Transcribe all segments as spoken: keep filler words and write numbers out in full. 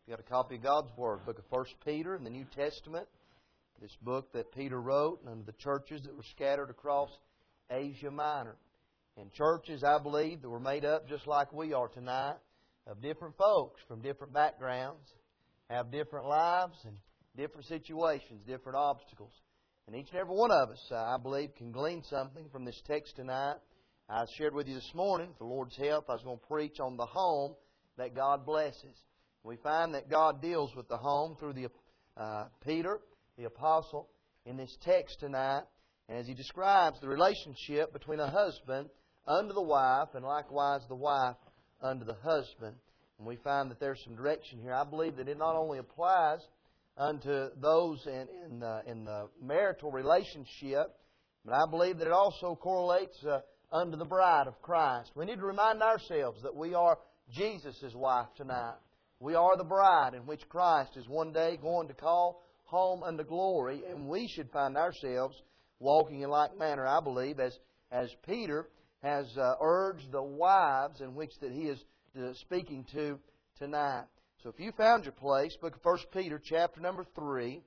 You got a copy of God's Word, book of First Peter in the New Testament. This book that Peter wrote unto the churches that were scattered across Asia Minor. And churches, I believe, that were made up just like we are tonight, of different folks from different backgrounds, have different lives and different situations, different obstacles. And each and every one of us, uh, I believe, can glean something from this text tonight. I shared with you this morning, with the Lord's help, I was going to preach on the home that God blesses. We find that God deals with the home through the uh, Peter, the apostle, in this text tonight. And as he describes the relationship between a husband unto the wife, and likewise the wife unto the husband. And we find that there's some direction here. I believe that it not only applies unto those in, in, uh, in the marital relationship, but I believe that it also correlates uh, unto the bride of Christ. We need to remind ourselves that we are Jesus' wife tonight. We are the bride in which Christ is one day going to call home unto glory, and we should find ourselves walking in like manner, I believe, as, as Peter has uh, urged the wives in which that he is uh, speaking to tonight. So if you found your place, book of First Peter, chapter number three,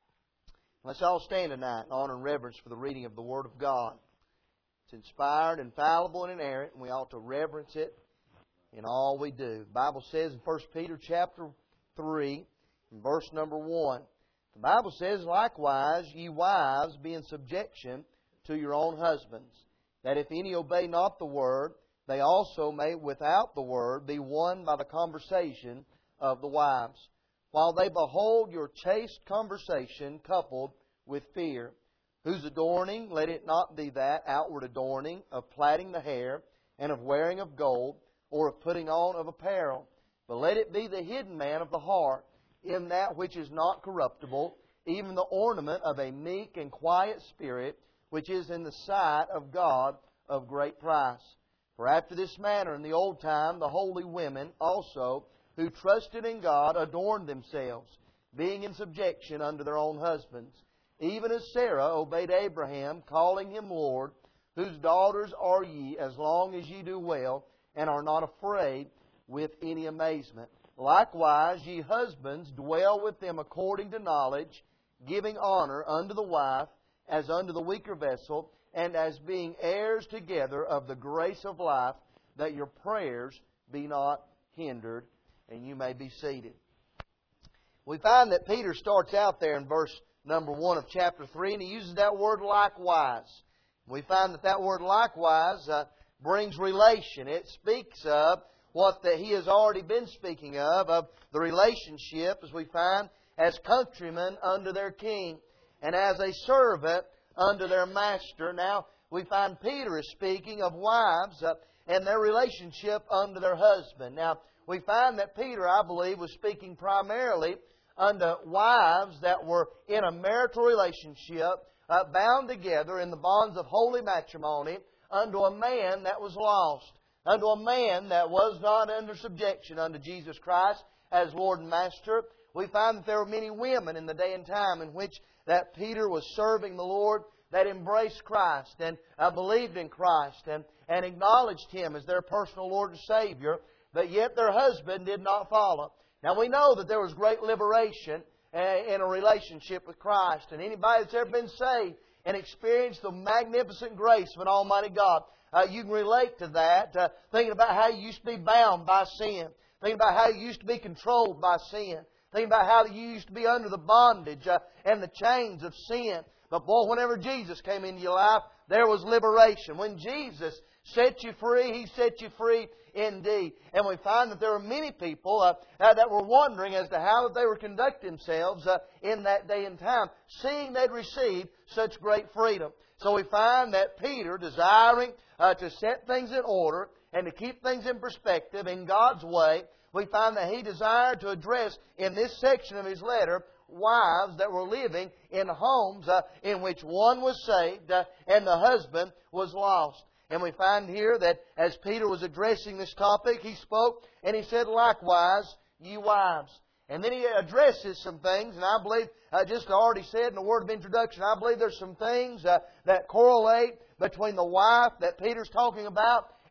let's all stand tonight in honor and reverence for the reading of the Word of God. It's inspired, infallible, and inerrant, and we ought to reverence it in all we do. The Bible says in First Peter chapter three, in verse number one, the Bible says, "Likewise, ye wives, be in subjection to your own husbands, that if any obey not the word, they also may without the word be won by the conversation of the wives, while they behold your chaste conversation coupled with fear, whose adorning, let it not be that outward adorning of plaiting the hair and of wearing of gold, or of putting on of apparel, but let it be the hidden man of the heart, in that which is not corruptible, even the ornament of a meek and quiet spirit, which is in the sight of God of great price. For after this manner in the old time the holy women also, who trusted in God, adorned themselves, being in subjection unto their own husbands, even as Sarah obeyed Abraham, calling him Lord, whose daughters are ye, as long as ye do well, and are not afraid with any amazement. Likewise, ye husbands, dwell with them according to knowledge, giving honor unto the wife as unto the weaker vessel, and as being heirs together of the grace of life, that your prayers be not hindered." And you may be seated. We find that Peter starts out there in verse number one of chapter three, and he uses that word likewise. We find that that word likewise uh, brings relation. It speaks of what that he has already been speaking of, of the relationship, as we find, as countrymen unto their king, and as a servant unto their master. Now, we find Peter is speaking of wives uh, and their relationship unto their husband. Now, we find that Peter, I believe, was speaking primarily unto wives that were in a marital relationship, uh, bound together in the bonds of holy matrimony, unto a man that was lost, unto a man that was not under subjection unto Jesus Christ as Lord and Master. We find that there were many women in the day and time in which that Peter was serving the Lord that embraced Christ and uh, believed in Christ and, and acknowledged Him as their personal Lord and Savior, but yet their husband did not follow. Now we know that there was great liberation uh, in a relationship with Christ, and anybody that's ever been saved and experienced the magnificent grace of an Almighty God, Uh, you can relate to that, uh, thinking about how you used to be bound by sin, thinking about how you used to be controlled by sin, thinking about how you used to be under the bondage uh, and the chains of sin. But boy, whenever Jesus came into your life, there was liberation. When Jesus set you free, He set you free indeed. And we find that there were many people uh, uh, that were wondering as to how they were conducting themselves uh, in that day and time, seeing they'd received such great freedom. So we find that Peter, desiring uh, to set things in order and to keep things in perspective in God's way, we find that he desired to address in this section of his letter wives that were living in homes uh, in which one was saved uh, and the husband was lost. And we find here that as Peter was addressing this topic, he spoke and he said, "Likewise, ye wives." And then he addresses some things, and I believe, uh, just already said in the word of introduction, I believe there's some things uh, that correlate between the wife that Peter's talking about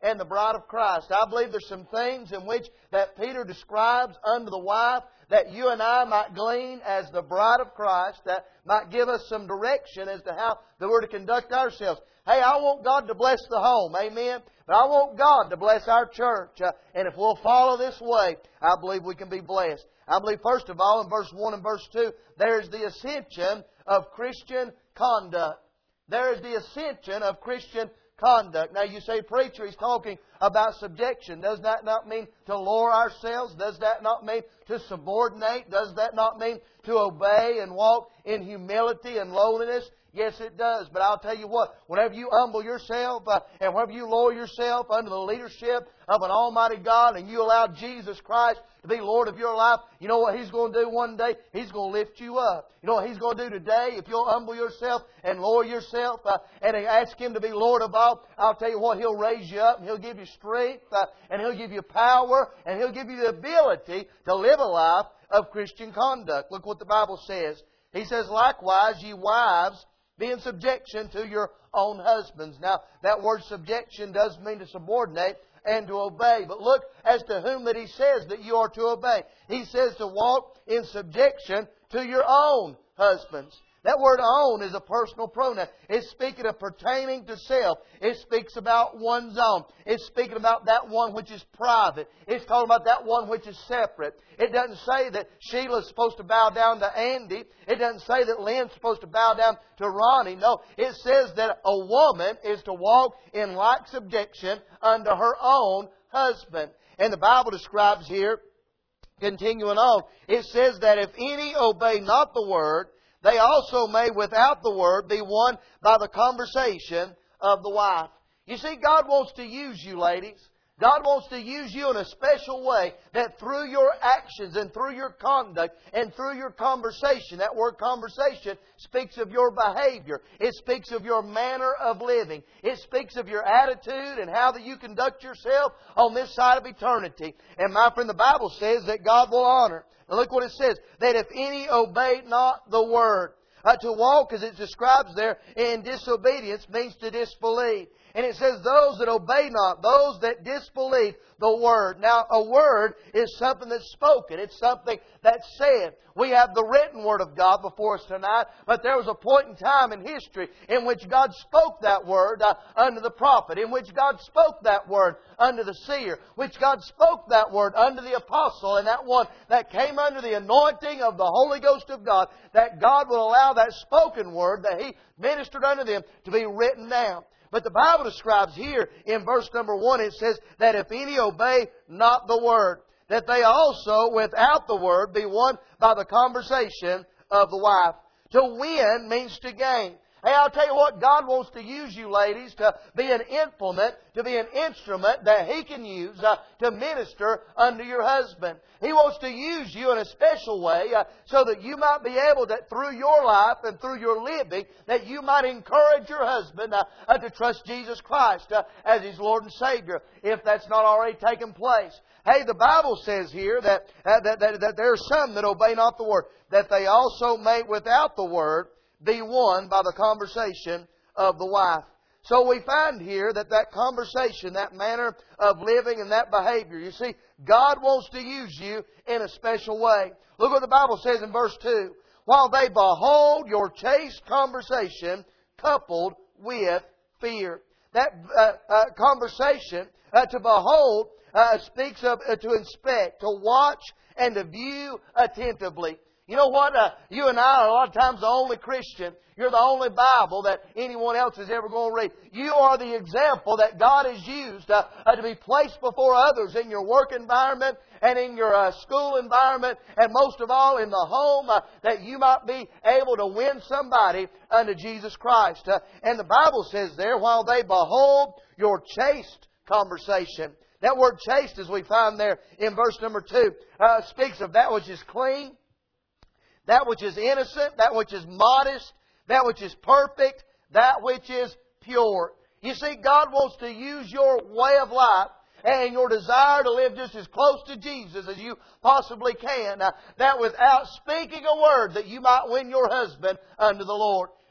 and the bride of Christ. I believe there's some things in which that Peter describes unto the wife that you and I might glean as the bride of Christ, that might give us some direction as to how that we're to conduct ourselves. Hey, I want God to bless the home, amen? But I want God to bless our church. Uh, and if we'll follow this way, I believe we can be blessed. I believe, first of all, in verse one and verse two, there's the ascension of Christian conduct. There is the ascension of Christian conduct. Now you say, preacher, he's talking about subjection. Does that not mean to lower ourselves? Does that not mean to subordinate? Does that not mean to obey and walk in humility and lowliness? Yes, it does. But I'll tell you what, whenever you humble yourself uh, and whenever you lower yourself under the leadership of an Almighty God and you allow Jesus Christ to be Lord of your life, you know what He's going to do one day? He's going to lift you up. You know what He's going to do today? If you'll humble yourself and lower yourself uh, and ask Him to be Lord of all, I'll tell you what, He'll raise you up and He'll give you strength uh, and He'll give you power and He'll give you the ability to live a life of Christian conduct. Look what the Bible says. He says, likewise, ye wives, be in subjection to your own husbands. Now, that word subjection does mean to subordinate and to obey. But look as to whom that He says that you are to obey. He says to walk in subjection to your own husbands. That word own is a personal pronoun. It's speaking of pertaining to self. It speaks about one's own. It's speaking about that one which is private. It's talking about that one which is separate. It doesn't say that Sheila's supposed to bow down to Andy. It doesn't say that Lynn's supposed to bow down to Ronnie. No, it says that a woman is to walk in like subjection unto her own husband. And the Bible describes here, continuing on, it says that if any obey not the word, they also may without the word be won by the conversation of the wife. You see, God wants to use you, ladies. God wants to use you in a special way that through your actions and through your conduct and through your conversation, that word conversation speaks of your behavior. It speaks of your manner of living. It speaks of your attitude and how that you conduct yourself on this side of eternity. And my friend, the Bible says that God will honor. Now look what it says, that if any obey not the word. Uh, to walk, as it describes there, in disobedience means to disbelieve. And it says those that obey not, those that disbelieve the word. Now, a word is something that's spoken. It's something that's said. We have the written word of God before us tonight, but there was a point in time in history in which God spoke that word uh, unto the prophet, in which God spoke that word unto the seer, which God spoke that word unto the apostle, and that one that came under the anointing of the Holy Ghost of God, that God will allow that spoken word that He ministered unto them to be written down. But the Bible describes here in verse number one, it says that if any obey not the word, that they also without the word be won by the conversation of the wife. To win means to gain. Hey, I'll tell you what, God wants to use you, ladies, to be an implement, to be an instrument that He can use uh, to minister unto your husband. He wants to use you in a special way uh, so that you might be able to, through your life and through your living, that you might encourage your husband uh, uh, to trust Jesus Christ uh, as His Lord and Savior, if that's not already taken place. Hey, the Bible says here that, uh, that, that, that there are some that obey not the word, that they also may without the word be won by the conversation of the wife. So we find here that that conversation, that manner of living and that behavior, you see, God wants to use you in a special way. Look what the Bible says in verse two. While they behold your chaste conversation coupled with fear. That uh, uh, conversation, uh, to behold, uh, speaks of uh, to inspect, to watch, and to view attentively. You know what? Uh, you and I are a lot of times the only Christian. You're the only Bible that anyone else is ever going to read. You are the example that God has used uh, uh, to be placed before others in your work environment and in your uh, school environment and most of all in the home uh, that you might be able to win somebody unto Jesus Christ. Uh, and the Bible says there, while they behold your chaste conversation. That word chaste, as we find there in verse number two, uh, speaks of that which is clean, that which is innocent, that which is modest, that which is perfect, that which is pure. You see, God wants to use your way of life and your desire to live just as close to Jesus as you possibly can, uh, that without speaking a word that you might win your husband unto the Lord.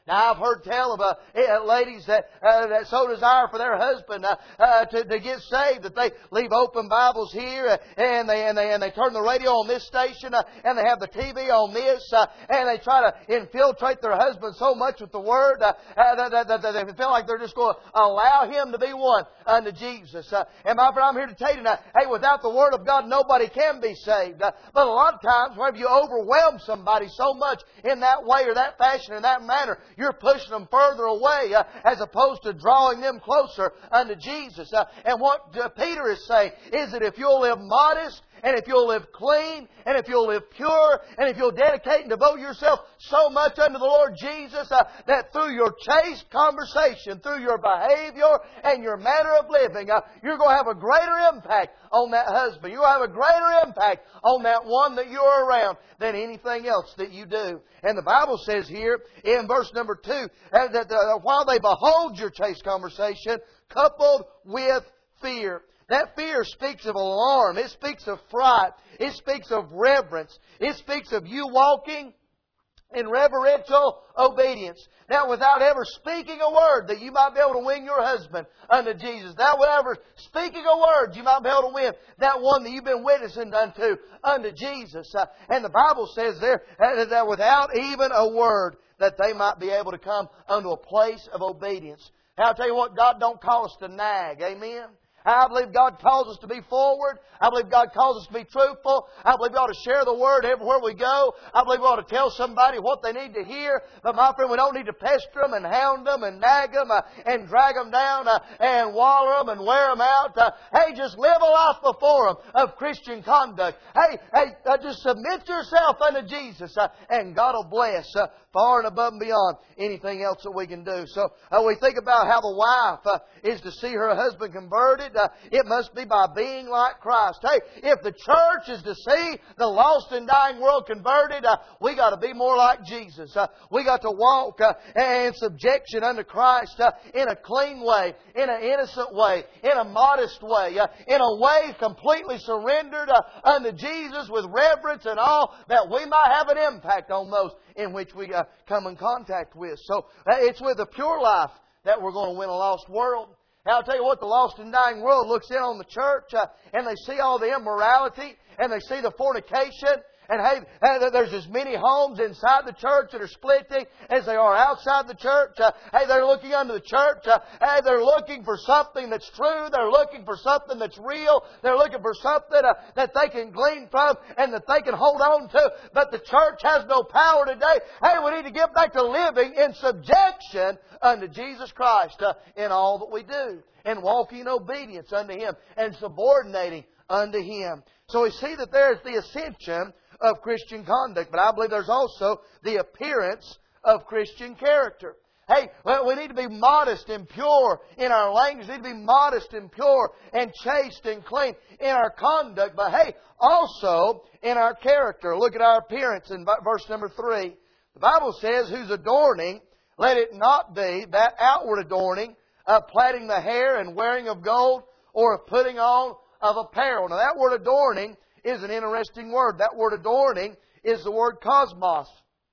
Now, I've heard tell of uh, uh, ladies that, uh, that so desire for their husband uh, uh, to, to get saved that they leave open Bibles here uh, and they and they and they turn the radio on this station uh, and they have the T V on this uh, and they try to infiltrate their husband so much with the Word uh, uh, that, that, that, that they feel like they're just going to allow him to be one unto Jesus. Uh, and my friend, I'm here to tell you tonight, hey, without the Word of God, nobody can be saved. Uh, but a lot of times, whenever you overwhelm somebody so much in that way or that fashion or that manner, you're pushing them further away uh, as opposed to drawing them closer unto Jesus. Uh, and what uh, Peter is saying is that if you'll live modest, and if you'll live clean, and if you'll live pure, and if you'll dedicate and devote yourself so much unto the Lord Jesus uh, that through your chaste conversation, through your behavior and your manner of living, uh, you're going to have a greater impact on that husband. You're going to have a greater impact on that one that you're around than anything else that you do. And the Bible says here in verse number two uh, that uh, while they behold your chaste conversation, coupled with fear. That fear speaks of alarm. It speaks of fright. It speaks of reverence. It speaks of you walking in reverential obedience. Now, without ever speaking a word that you might be able to win your husband unto Jesus. Without ever speaking a word you might be able to win that one that you've been witnessing unto, unto Jesus. Uh, and the Bible says there uh, that without even a word that they might be able to come unto a place of obedience. Now, I'll tell you what, God don't call us to nag. Amen? I believe God calls us to be forward. I believe God calls us to be truthful. I believe we ought to share the Word everywhere we go. I believe we ought to tell somebody what they need to hear. But my friend, we don't need to pester them and hound them and nag them uh, and drag them down uh, and waller them and wear them out. Uh, hey, just live a life before them of Christian conduct. Hey, hey, uh, just submit yourself unto Jesus uh, and God will bless uh, far and above and beyond anything else that we can do. So uh, we think about how the wife uh, is to see her husband converted. Uh, it must be by being like Christ. Hey, if the church is to see the lost and dying world converted, uh, we got to be more like Jesus. Uh, we got to walk uh, in subjection unto Christ uh, in a clean way, in an innocent way, in a modest way, uh, in a way completely surrendered uh, unto Jesus with reverence and all, that we might have an impact on those in which we uh, come in contact with. So uh, it's with a pure life that we're going to win a lost world. Now, I'll tell you what, the lost and dying world looks in on the church uh, and they see all the immorality and they see the fornication. And hey, there's as many homes inside the church that are splitting as there are outside the church. Uh, hey, they're looking under the church. Uh, hey, they're looking for something that's true. They're looking for something that's real. They're looking for something uh, that they can glean from and that they can hold on to. But the church has no power today. Hey, we need to get back to living in subjection unto Jesus Christ uh, in all that we do. And walking in obedience unto Him and subordinating unto Him. So we see that there's the ascension of Christian conduct, but I believe there's also the appearance of Christian character. Hey, well, we need to be modest and pure in our language. We need to be modest and pure and chaste and clean in our conduct, but hey, also in our character. Look at our appearance in verse number three. The Bible says, whose adorning, let it not be that outward adorning of plaiting the hair and wearing of gold or of putting on of apparel. Now that word adorning is an interesting word. That word adorning is the word cosmos.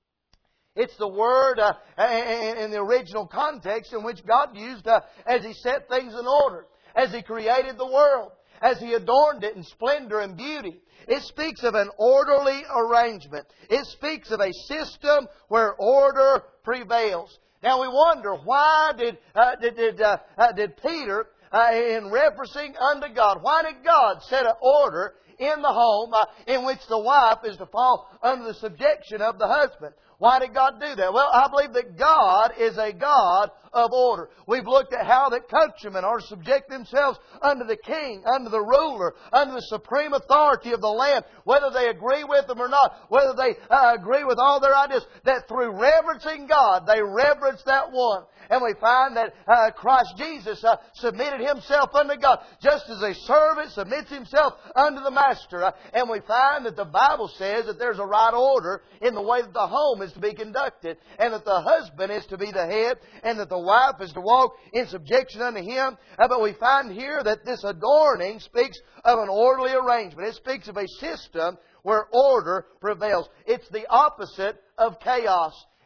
It's the word uh, in the original context in which God used uh, as He set things in order, as He created the world, as He adorned it in splendor and beauty. It speaks of an orderly arrangement. It speaks of a system where order prevails. Now we wonder, why did uh, did did, uh, uh, did Peter, uh, in referencing unto God, why did God set an order in the home uh, in which the wife is to fall under the subjection of the husband? Why did God do that? Well, I believe that God is a God of order. We've looked at how that countrymen are to subject themselves unto the king, unto the ruler, unto the supreme authority of the land, whether they agree with them or not, whether they uh, agree with all their ideas, that through reverencing God, they reverence that one. And we find that uh, Christ Jesus uh, submitted Himself unto God, just as a servant submits himself unto the master. Uh, and we find that the Bible says that there's a right order in the way that the home is to be conducted, and that the husband is to be the head, and that the wife is to walk in subjection unto him. Uh, but we find here that this adorning speaks of an orderly arrangement. It speaks of a system where order prevails. It's the opposite of chaos.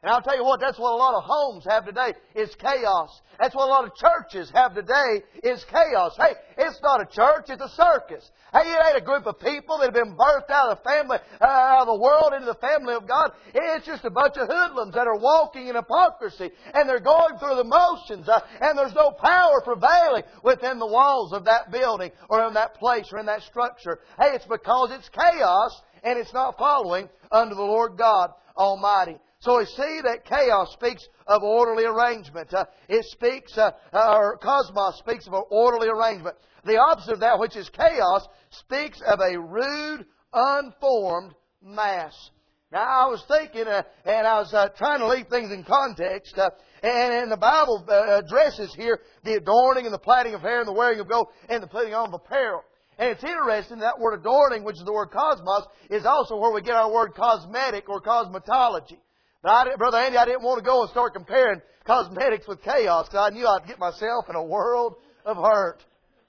And I'll tell you what, that's what a lot of homes have today, is chaos. That's what a lot of churches have today, is chaos. Hey, it's not a church, it's a circus. Hey, it ain't a group of people that have been birthed out of the family, uh, out of the world into the family of God. It's just a bunch of hoodlums that are walking in hypocrisy, and they're going through the motions, uh, and there's no power prevailing within the walls of that building, or in that place, or in that structure. Hey, it's because it's chaos, and it's not following under the Lord God Almighty. So we see that chaos speaks of orderly arrangement. Uh, it speaks, uh, or cosmos speaks of an orderly arrangement. The opposite of that, which is chaos, speaks of a rude, unformed mass. Now, I was thinking, uh, and I was uh, trying to leave things in context, uh, and, and the Bible uh, addresses here the adorning and the plaiting of hair and the wearing of gold and the putting on of apparel. And it's interesting that word adorning, which is the word cosmos, is also where we get our word cosmetic or cosmetology. But I, Brother Andy, I didn't want to go and start comparing cosmetics with chaos, because I knew I'd get myself in a world of hurt.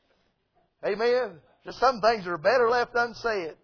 Amen? Just some things are better left unsaid.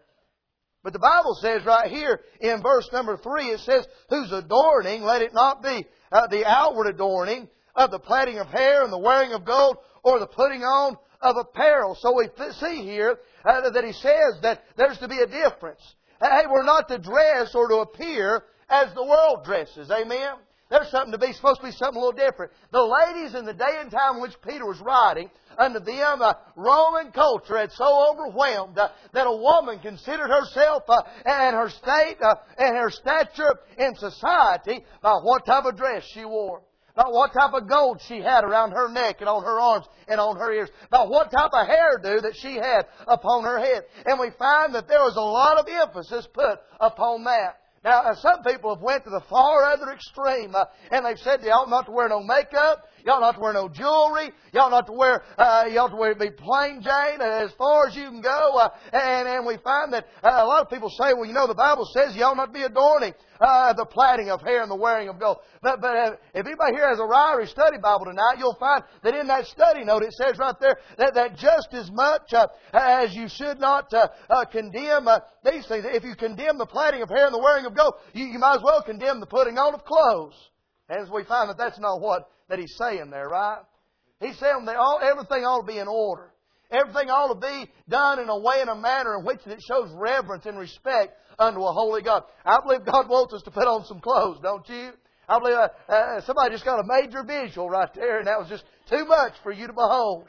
But the Bible says right here in verse number three, it says, whose adorning, let it not be uh, the outward adorning of the plaiting of hair and the wearing of gold or the putting on of apparel. So we see here uh, that he says that there's to be a difference. Hey, we're not to dress or to appear as the world dresses. Amen? There's something to be, supposed to be something a little different. The ladies in the day and time in which Peter was writing, unto them, uh, Roman culture had so overwhelmed uh, that a woman considered herself uh, and her state uh, and her stature in society by what type of dress she wore. About what type of gold she had around her neck and on her arms and on her ears. About what type of hairdo that she had upon her head. And we find that there was a lot of emphasis put upon that. Now, uh, some people have went to the far other extreme, uh, and they've said you ought not to wear no makeup, you ought not to wear no jewelry, you ought not to wear, uh, you ought to wear, be plain Jane as far as you can go. Uh, and, and we find that uh, a lot of people say, well, you know, the Bible says you ought not be adorning uh, the plaiting of hair and the wearing of gold. But, but uh, if anybody here has a Ryrie study Bible tonight, you'll find that in that study note it says right there that, that just as much uh, as you should not uh, uh, condemn uh, these things, if you condemn the plaiting of hair and the wearing of gold, you, you might as well condemn the putting on of clothes. As we find that that's not what that he's saying there, right? He's saying that all, everything ought to be in order. Everything ought to be done in a way and a manner in which it shows reverence and respect unto a holy God. I believe God wants us to put on some clothes, don't you? I believe uh, uh, somebody just got a major visual right there, and that was just too much for you to behold.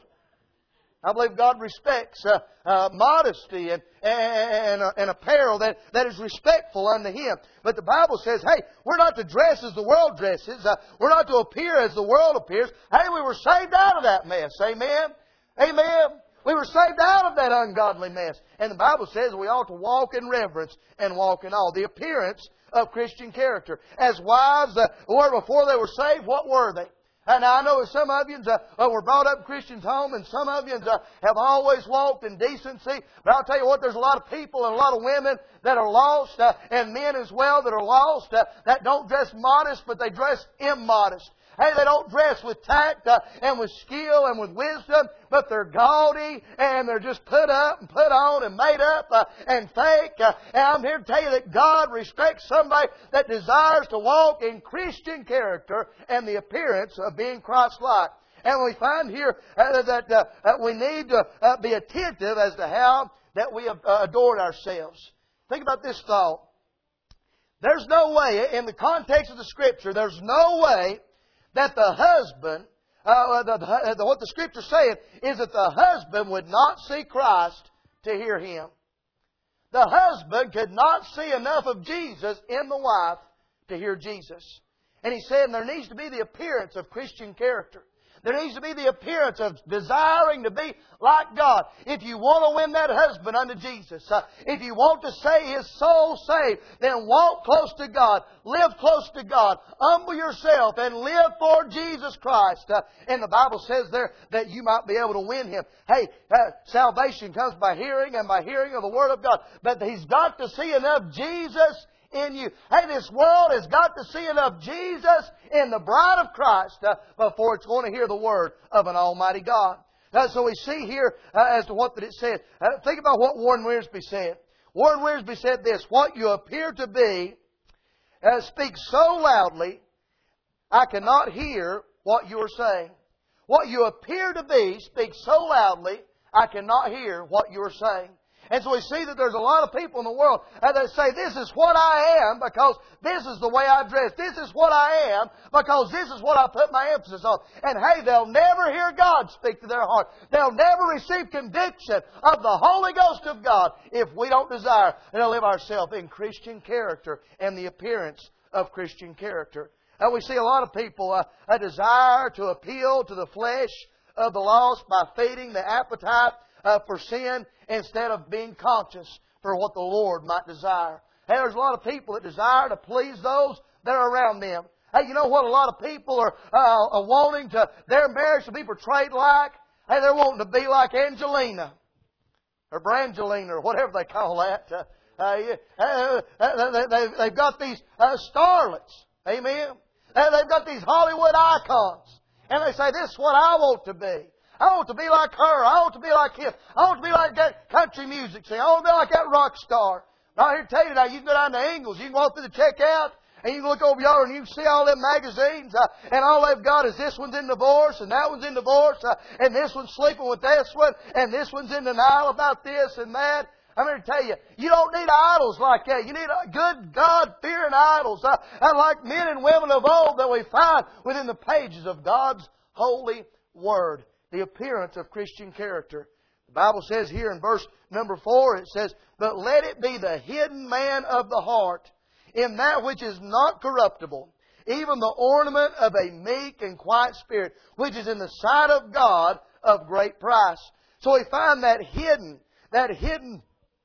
I believe God respects uh, uh, modesty and and, uh, and apparel that, that is respectful unto Him. But the Bible says, hey, we're not to dress as the world dresses. Uh, we're not to appear as the world appears. Hey, we were saved out of that mess. Amen? Amen? We were saved out of that ungodly mess. And the Bible says we ought to walk in reverence and walk in awe. The appearance of Christian character. As wives uh, were before they were saved, what were they? And I know some of you uh, were brought up in Christians' home, and some of you uh, have always walked in decency. But I'll tell you what, there's a lot of people and a lot of women that are lost, uh, and men as well that are lost, uh, that don't dress modest, but they dress immodest. Hey, they don't dress with tact uh, and with skill and with wisdom, but they're gaudy and they're just put up and put on and made up uh, and fake. Uh, and I'm here to tell you that God respects somebody that desires to walk in Christian character and the appearance of being Christ-like. And we find here uh, that uh, uh, we need to uh, be attentive as to how that we uh, adorn ourselves. Think about this thought. There's no way, in the context of the Scripture, there's no way that the husband, uh, the, the, what the Scripture's saying is that the husband would not see Christ to hear Him. The husband could not see enough of Jesus in the wife to hear Jesus. And he said there needs to be the appearance of Christian character. There needs to be the appearance of desiring to be like God. If you want to win that husband unto Jesus, uh, if you want to see his soul saved, then walk close to God, live close to God, humble yourself, and live for Jesus Christ. Uh, and the Bible says there that you might be able to win him. Hey, uh, salvation comes by hearing, and by hearing of the Word of God. But he's got to see enough Jesus in you. Hey, this world has got to see enough Jesus in the bride of Christ uh, before it's going to hear the Word of an Almighty God. Uh, so we see here uh, as to what that it said. Uh, think about what Warren Wiersbe said. Warren Wiersbe said this: what you appear to be uh, speak so loudly, I cannot hear what you are saying. What you appear to be speaks so loudly, I cannot hear what you are saying. And so we see that there's a lot of people in the world that say, this is what I am because this is the way I dress. This is what I am because this is what I put my emphasis on. And hey, they'll never hear God speak to their heart. They'll never receive conviction of the Holy Ghost of God if we don't desire to live ourselves in Christian character and the appearance of Christian character. And we see a lot of people, uh, a desire to appeal to the flesh of the lost by feeding the appetite uh, for sin instead of being conscious for what the Lord might desire. Hey, there's a lot of people that desire to please those that are around them. Hey, you know what a lot of people are, uh, are wanting to their marriage to be portrayed like? Hey, they're wanting to be like Angelina or Brangelina or whatever they call that. Uh, uh, uh, uh, they, they, they've got these uh, starlets. Amen. And they've got these Hollywood icons. And they say, this is what I want to be. I want to be like her. I want to be like him. I want to be like that country music singer. I want to be like that rock star. Now, here to tell you now, you can go down to Ingles. You can walk through the checkout. And you can look over yonder and you can see all them magazines. Uh, and all they've got is this one's in divorce and that one's in divorce. Uh, and this one's sleeping with this one. And this one's in denial about this and that. I'm here to tell you, you don't need idols like that. You need good God-fearing idols. Uh, and like men and women of old that we find within the pages of God's holy Word. The appearance of Christian character. The Bible says here in verse number four, it says, but let it be the hidden man of the heart, in that which is not corruptible, even the ornament of a meek and quiet spirit, which is in the sight of God of great price. So we find that hidden, that hidden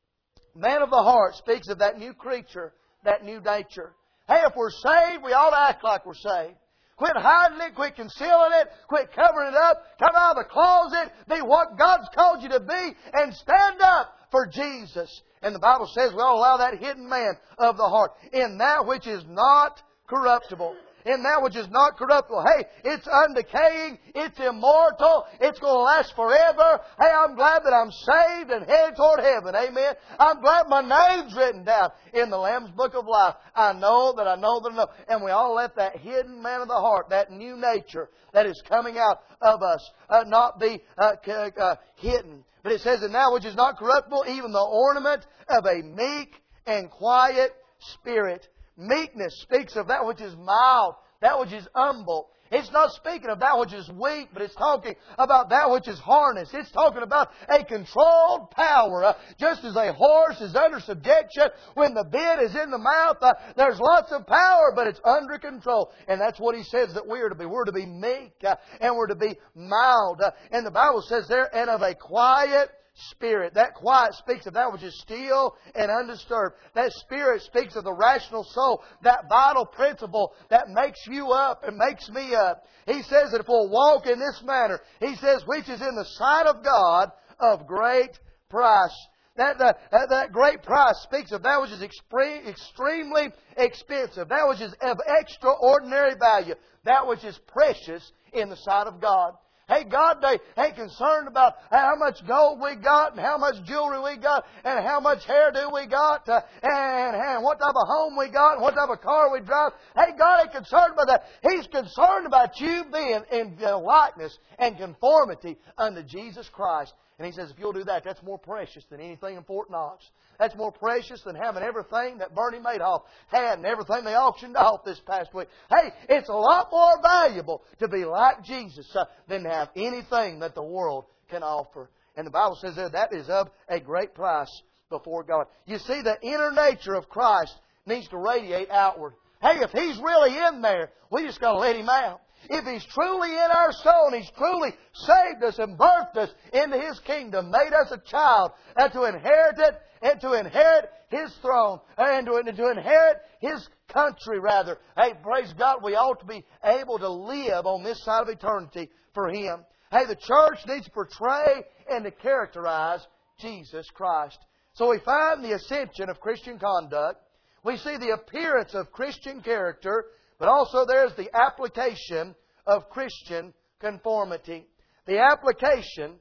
man of the heart speaks of that new creature, that new nature. Hey, if we're saved, we ought to act like we're saved. Quit hiding it, quit concealing it, quit covering it up, come out of the closet, be what God's called you to be, and stand up for Jesus. And the Bible says we ought to allow that hidden man of the heart in that which is not corruptible. In that which is not corruptible. Hey, it's undecaying. It's immortal. It's going to last forever. Hey, I'm glad that I'm saved and headed toward heaven. Amen. I'm glad my name's written down in the Lamb's Book of Life. I know that I know that I know. And we all let that hidden man of the heart, that new nature that is coming out of us, uh, not be uh, uh, hidden. But it says, in that which is not corruptible, even the ornament of a meek and quiet spirit. Meekness speaks of that which is mild, that which is humble. It's not speaking of that which is weak, but it's talking about that which is harnessed. It's talking about a controlled power. Uh, just as a horse is under subjection, when the bit is in the mouth, uh, there's lots of power, but it's under control. And that's what He says that we are to be. We're to be meek, uh, and we're to be mild. Uh, and the Bible says there, and of a quiet spirit. That quiet speaks of that which is still and undisturbed. That spirit speaks of the rational soul, that vital principle that makes you up and makes me up. He says that if we'll walk in this manner, He says, which is in the sight of God of great price. That, that, that great price speaks of that which is extreme, extremely expensive, that which is of extraordinary value, that which is precious in the sight of God. Hey, God they ain't concerned about how much gold we got and how much jewelry we got and how much hairdo we got uh, and, and what type of home we got and what type of car we drive. Hey, God ain't concerned about that. He's concerned about you being in likeness and conformity unto Jesus Christ. And He says, if you'll do that, that's more precious than anything in Fort Knox. That's more precious than having everything that Bernie Madoff had and everything they auctioned off this past week. Hey, it's a lot more valuable to be like Jesus uh, than to have anything that the world can offer. And the Bible says there, that is of a great price before God. You see, the inner nature of Christ needs to radiate outward. Hey, if He's really in there, we just got to let Him out. If He's truly in our soul and He's truly saved us and birthed us into His kingdom, made us a child, and to inherit it, and to inherit His throne, and to, and to inherit His country, rather. Hey, praise God, we ought to be able to live on this side of eternity for Him. Hey, the church needs to portray and to characterize Jesus Christ. So we find the ascension of Christian conduct. We see the appearance of Christian character. But also there's the application of Christian conformity. The application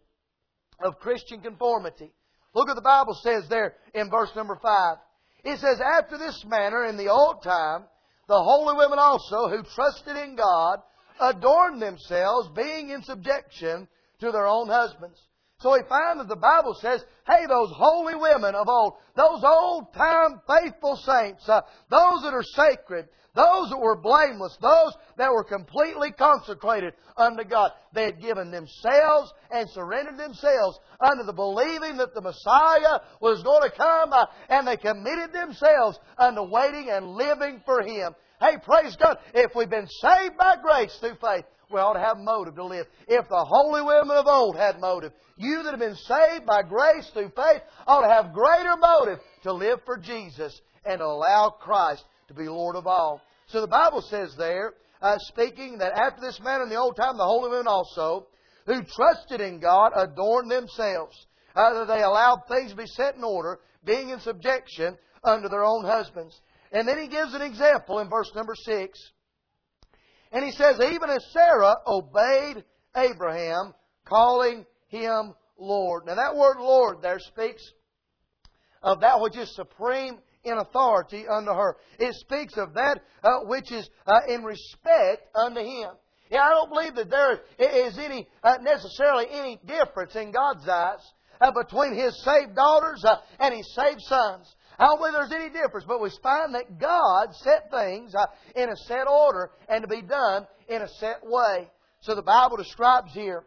of Christian conformity. Look what the Bible says there in verse number five. It says, after this manner in the old time, the holy women also, who trusted in God, adorned themselves, being in subjection to their own husbands. So we find that the Bible says, hey, those holy women of old, those old-time faithful saints, uh, those that are sacred, those that were blameless, those that were completely consecrated unto God, they had given themselves and surrendered themselves unto the believing that the Messiah was going to come, uh, and they committed themselves unto waiting and living for Him. Hey, praise God, if we've been saved by grace through faith, we ought to have motive to live. If the holy women of old had motive, you that have been saved by grace through faith ought to have greater motive to live for Jesus and to allow Christ to be Lord of all. So the Bible says there, uh, speaking that after this manner in the old time, the holy women also, who trusted in God, adorned themselves. Uh, that they allowed things to be set in order, being in subjection unto their own husbands. And then he gives an example in verse number six. And he says, even as Sarah obeyed Abraham, calling him Lord. Now that word Lord there speaks of that which is supreme in authority unto her. It speaks of that uh, which is uh, in respect unto Him. Yeah, I don't believe that there is any uh, necessarily any difference in God's eyes uh, between His saved daughters uh, and His saved sons. I don't believe there's any difference, but we find that God set things uh, in a set order and to be done in a set way. So the Bible describes here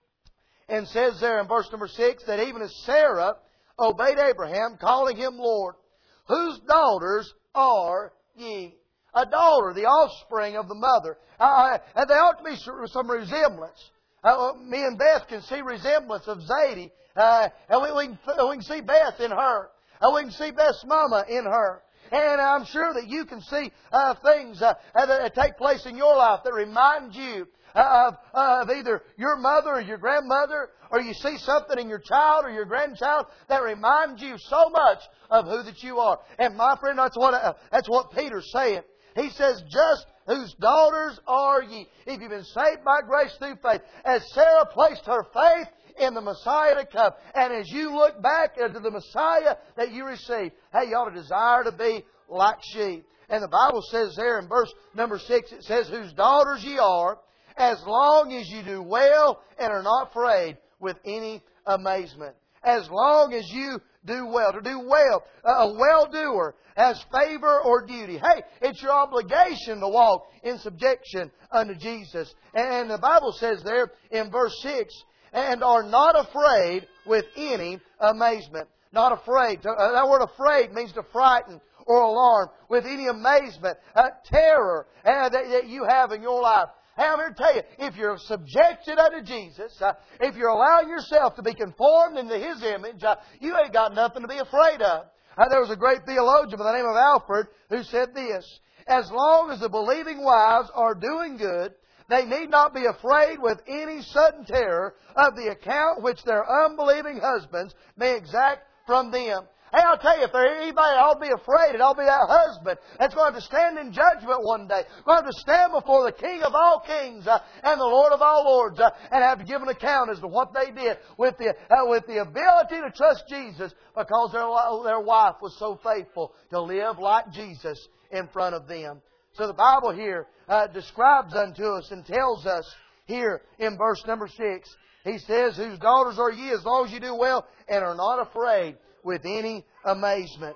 and says there in verse number six that even as Sarah obeyed Abraham, calling him Lord, whose daughters are ye? A daughter, the offspring of the mother. Uh, and there ought to be some resemblance. Uh, me and Beth can see resemblance of Zadie. Uh, and we, we, can, we can see Beth in her. And we can see Beth's mama in her. And I'm sure that you can see uh, things uh, that take place in your life that remind you of, of either your mother or your grandmother, or you see something in your child or your grandchild that reminds you so much of who that you are. And my friend, that's what uh, that's what Peter's saying. He says, just whose daughters are ye? If you've been saved by grace through faith, as Sarah placed her faith in the Messiah to come, and as you look back into the Messiah that you received, hey, you ought to desire to be like she. And the Bible says there in verse number six, it says, whose daughters ye are, as long as you do well and are not afraid with any amazement. As long as you do well. To do well. A well-doer has favor or duty. Hey, it's your obligation to walk in subjection unto Jesus. And the Bible says there in verse six, and are not afraid with any amazement. Not afraid. That word afraid means to frighten or alarm. With any amazement, uh, terror uh, that, that you have in your life. Hey, I'm here to tell you, if you're subjected unto Jesus, uh, if you're allowing yourself to be conformed into His image, uh, you ain't got nothing to be afraid of. Uh, there was a great theologian by the name of Alfred who said this, as long as the believing wives are doing good, they need not be afraid with any sudden terror of the account which their unbelieving husbands may exact from them. Hey, I'll tell you, if there's anybody that ought to be afraid, it ought to be that husband that's going to stand in judgment one day. Going to stand before the King of all kings uh, and the Lord of all lords uh, and have to give an account as to what they did with the uh, with the ability to trust Jesus because their, their wife was so faithful to live like Jesus in front of them. So the Bible here uh, describes unto us and tells us here in verse number six, He says, whose daughters are ye as long as you do well and are not afraid with any amazement.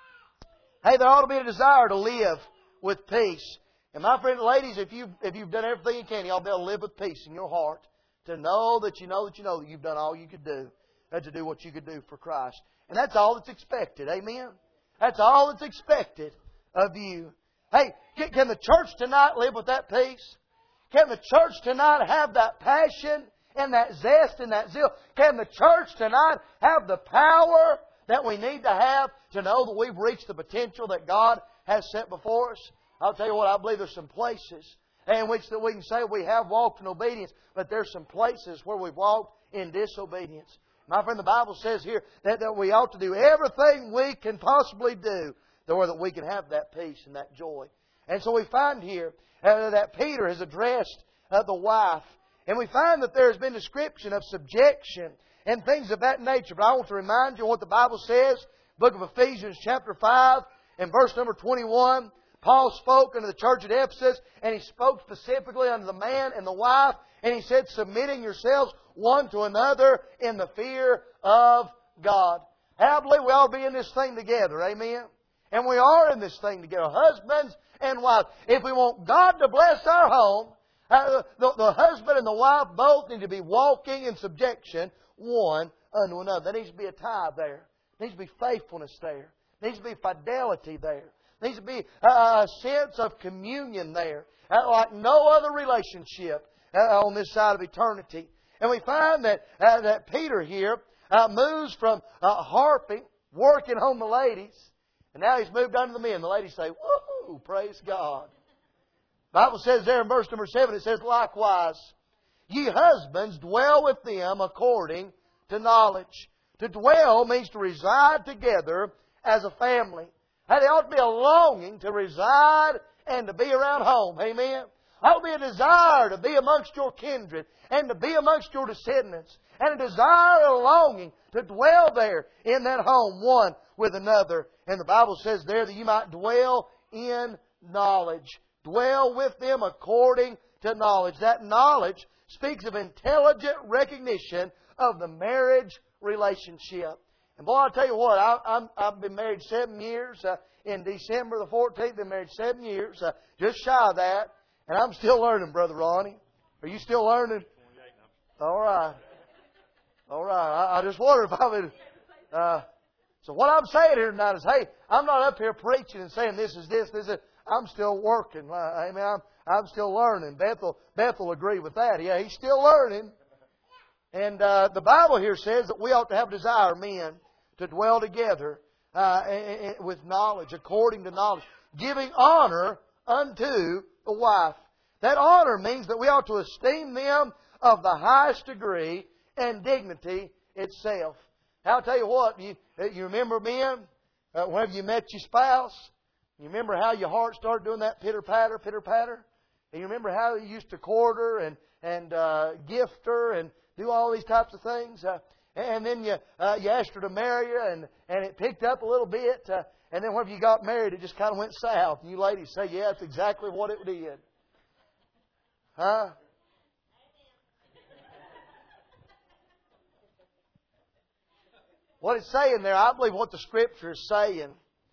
Hey, there ought to be a desire to live with peace. And my friend, ladies, if you've, if you've done everything you can, you ought to be able to live with peace in your heart. To know that you know that you know that you've done all you could do. And to do what you could do for Christ. And that's all that's expected. Amen? That's all that's expected of you. Hey, can, can the church tonight live with that peace? Can the church tonight have that passion and that zest and that zeal? Can the church tonight have the power that we need to have to know that we've reached the potential that God has set before us? I'll tell you what, I believe there's some places in which that we can say we have walked in obedience, but there's some places where we've walked in disobedience. My friend, the Bible says here that, that we ought to do everything we can possibly do so that we can have that peace and that joy. And so we find here uh, that Peter has addressed uh, the wife. And we find that there has been description of subjection and things of that nature. But I want to remind you what the Bible says. Book of Ephesians chapter five and verse number twenty-one. Paul spoke unto the church at Ephesus, and he spoke specifically unto the man and the wife, and he said, submitting yourselves one to another in the fear of God. I believe we all be in this thing together. Amen? And we are in this thing together. Husbands and wives. If we want God to bless our home, uh, the, the husband and the wife both need to be walking in subjection one unto another. There needs to be a tie there. There needs to be faithfulness there. There needs to be fidelity there. There needs to be a sense of communion there. Uh, like no other relationship uh, on this side of eternity. And we find that, uh, that Peter here uh, moves from uh, harping, working on the ladies, and now he's moved on to the men. The ladies say, woo, praise God. The Bible says there in verse number seven, it says, likewise, ye husbands dwell with them according to knowledge. To dwell means to reside together as a family. And there ought to be a longing to reside and to be around home. Amen? There ought to be a desire to be amongst your kindred and to be amongst your descendants. And a desire and a longing to dwell there in that home one with another. And the Bible says there that you might dwell in knowledge. Dwell with them according to knowledge. That knowledge speaks of intelligent recognition of the marriage relationship. And boy, I'll tell you what, I, I'm, I've been married seven years. Uh, in December the fourteenth, been married seven years. Uh, just shy of that. And I'm still learning, Brother Ronnie. Are you still learning? All right. All right. I, I just wonder if I would... Uh, so what I'm saying here tonight is, hey, I'm not up here preaching and saying this is this, this is... I'm still working. I mean, I'm, I'm still learning. Bethel, Bethel agree with that. Yeah, he's still learning. And uh, the Bible here says that we ought to have desire, men, to dwell together uh, with knowledge, according to knowledge, giving honor unto the wife. That honor means that we ought to esteem them of the highest degree and dignity itself. I'll tell you what, you, you remember men, uh, whenever you met your spouse, you remember how your heart started doing that pitter-patter, pitter-patter? And you remember how you used to court her and, and uh, gift her and do all these types of things? Uh, and then you uh, you asked her to marry you, and, and it picked up a little bit. Uh, and then whenever you got married, it just kind of went south. And you ladies say, yeah, that's exactly what it did. Huh? What it's saying there, I believe what the Scripture is saying,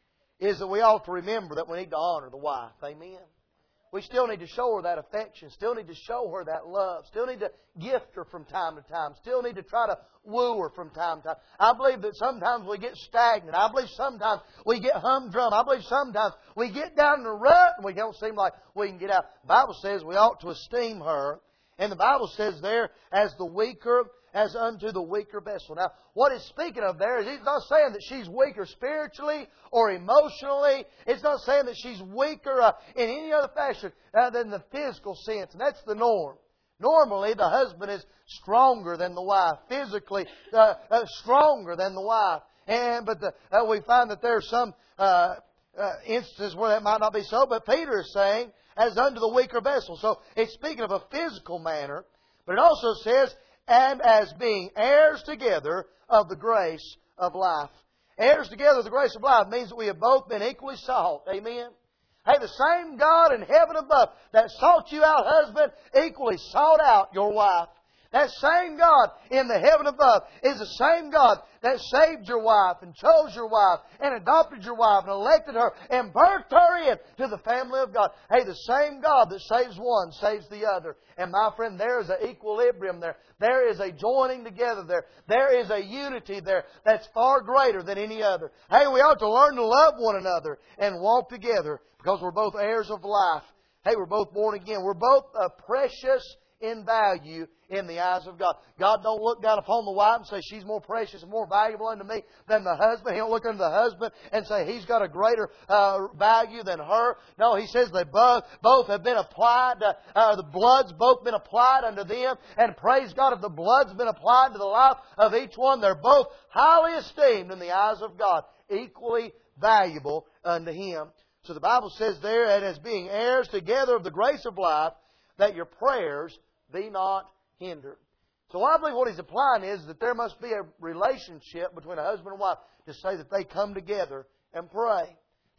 is that we ought to remember that we need to honor the wife. Amen? We still need to show her that affection. Still need to show her that love. Still need to gift her from time to time. Still need to try to woo her from time to time. I believe that sometimes we get stagnant. I believe sometimes we get humdrum. I believe sometimes we get down in the rut and we don't seem like we can get out. The Bible says we ought to esteem her. And the Bible says there, as the weaker, as unto the weaker vessel. Now, what it's speaking of there is it's not saying that she's weaker spiritually or emotionally. It's not saying that she's weaker uh, in any other fashion uh, than the physical sense. And that's the norm. Normally, the husband is stronger than the wife, physically uh, uh, stronger than the wife. And but the, uh, we find that there are some uh, uh, instances where that might not be so. But Peter is saying, as unto the weaker vessel. So it's speaking of a physical manner. But it also says, and as being heirs together of the grace of life. Heirs together of the grace of life means that we have both been equally sought. Amen? Hey, the same God in heaven above that sought you out, husband, equally sought out your wife. That same God in the heaven above is the same God that saved your wife and chose your wife and adopted your wife and elected her and birthed her in to the family of God. Hey, the same God that saves one saves the other. And my friend, there is an equilibrium there. There is a joining together there. There is a unity there that's far greater than any other. Hey, we ought to learn to love one another and walk together because we're both heirs of life. Hey, we're both born again. We're both uh, precious in value in the eyes of God. God don't look down upon the wife and say she's more precious and more valuable unto me than the husband. He don't look unto the husband and say he's got a greater uh, value than her. No, He says they both both have been applied. Uh, uh, the blood's both been applied unto them. And praise God, if the blood's been applied to the life of each one, they're both highly esteemed in the eyes of God, equally valuable unto Him. So the Bible says there, and as being heirs together of the grace of life, that your prayers be not hindered. So I believe what he's applying is that there must be a relationship between a husband and wife to say that they come together and pray.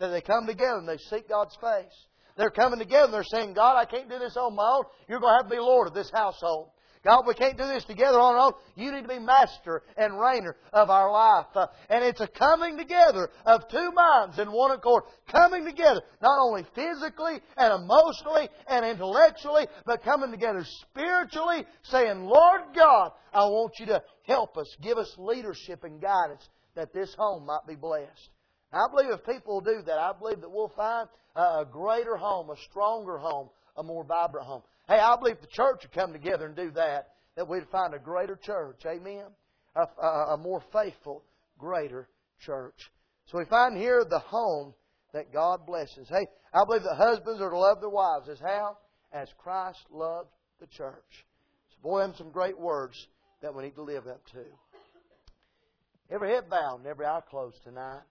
that they come together and they seek God's face. They're coming together and they're saying, God, I can't do this on my own. You're going to have to be Lord of this household. God, we can't do this together on our own. You need to be master and reigner of our life. Uh, and it's a coming together of two minds in one accord. Coming together, not only physically and emotionally and intellectually, but coming together spiritually, saying, Lord God, I want You to help us. Give us leadership and guidance that this home might be blessed. And I believe if people will do that, I believe that we'll find a greater home, a stronger home, a more vibrant home. Hey, I believe the church would come together and do that, that we'd find a greater church. Amen? A, a, a more faithful, greater church. So we find here the home that God blesses. Hey, I believe that husbands are to love their wives as how? As Christ loved the church. So boy, them some great words that we need to live up to. Every head bowed and every eye closed tonight.